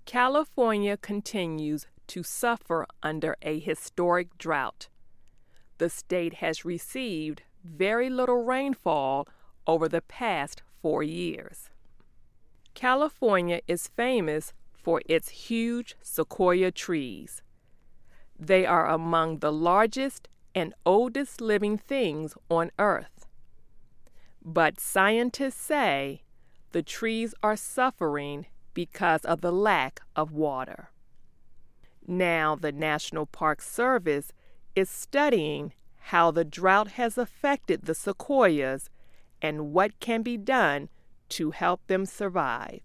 California continues to suffer under a historic drought. The state has received very little rainfall over the past 4 years. California is famous for its huge sequoia trees. They are among the largest and oldest living things on Earth. But scientists say the trees are suffering because of the lack of water. Now the National Park Service is studying how the drought has affected the sequoias and what can be done to help them survive.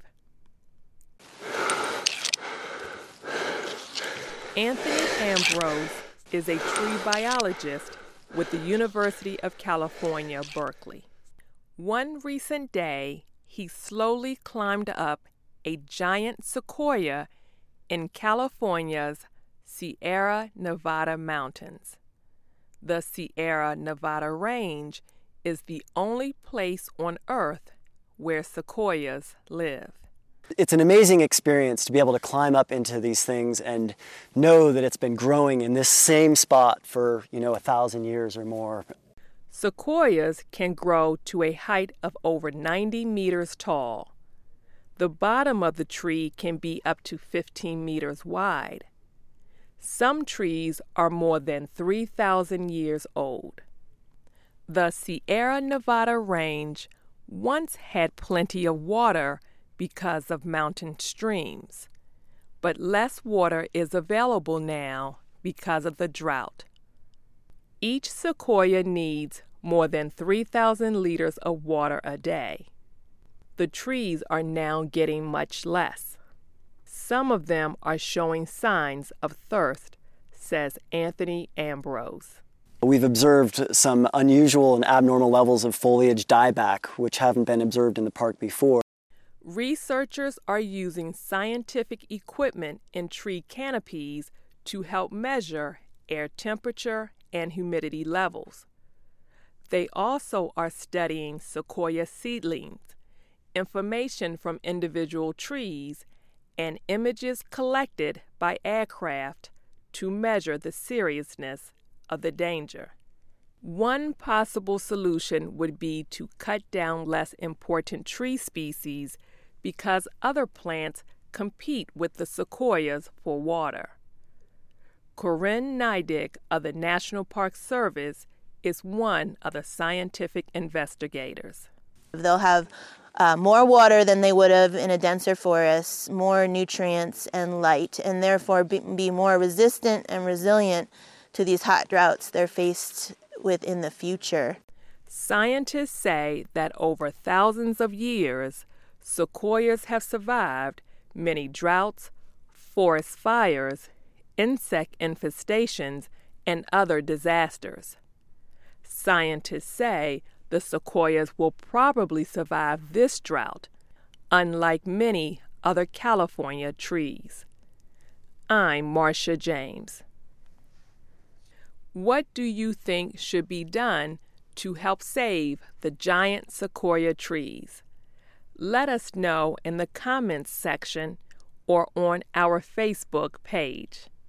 Anthony Ambrose is a tree biologist with the University of California, Berkeley. One recent day, he slowly climbed up a giant sequoia in California's Sierra Nevada mountains. The Sierra Nevada range is the only place on Earth where sequoias live. It's an amazing experience to be able to climb up into these things and know that it's been growing in this same spot for, 1,000 years or more. Sequoias can grow to a height of over 90 meters tall. The bottom of the tree can be up to 15 meters wide. Some trees are more than 3,000 years old. The Sierra Nevada range once had plenty of water because of mountain streams, but less water is available now because of the drought. Each sequoia needs more than 3,000 liters of water a day. The trees are now getting much less. Some of them are showing signs of thirst, says Anthony Ambrose. We've observed some unusual and abnormal levels of foliage dieback, which haven't been observed in the park before. Researchers are using scientific equipment in tree canopies to help measure air temperature and humidity levels. They also are studying sequoia seedlings, information from individual trees, and images collected by aircraft to measure the seriousness of the danger. One possible solution would be to cut down less important tree species because other plants compete with the sequoias for water. Corinne Neidig of the National Park Service is one of the scientific investigators. They'll have more water than they would have in a denser forest, more nutrients and light, and therefore be more resistant and resilient to these hot droughts they're faced with in the future. Scientists say that over thousands of years, sequoias have survived many droughts, forest fires, insect infestations, and other disasters. Scientists say the sequoias will probably survive this drought, unlike many other California trees. I'm Marcia James. What do you think should be done to help save the giant sequoia trees? Let us know in the comments section or on our Facebook page.